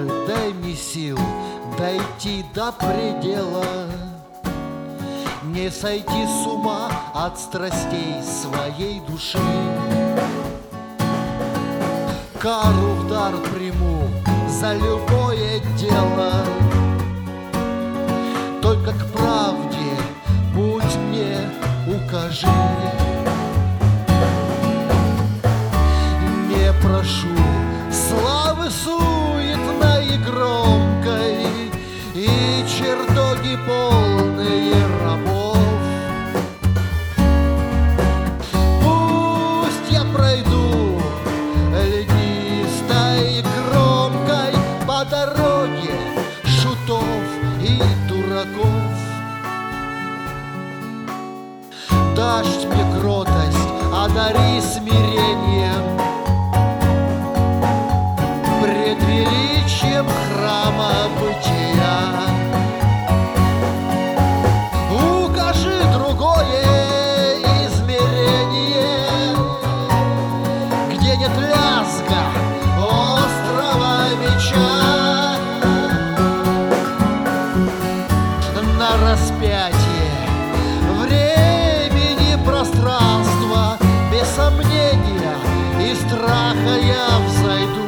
Боже, дай мне сил дойти до предела, не сойти с ума от страстей своей души. Кару в дар приму за любое дело, только к правде путь мне укажи. Не прошу славы суетной и громкой и чертоги полные рабов. Пусть я пройду льдистой кромкой по дороге шутов и дураков. Дашь мне кротость, одари смирением пред величием храма бытия. Укажи другое измерение, где нет лязга острого меча. На распятие времени пространства без сомнения и страха я взойду.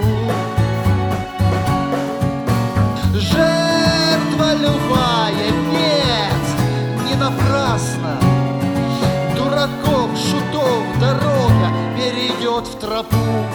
Жертва любая, нет, не напрасно. Дураков, шутов дорога перейдет в тропу.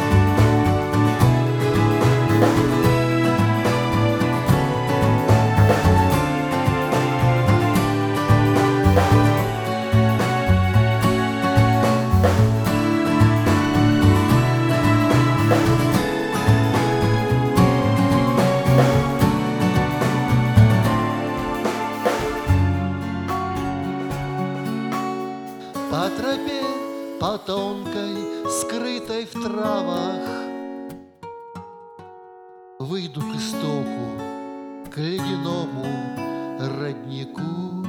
По тропе, по тонкой, скрытой в травах, выйду к истоку, к ледяному роднику.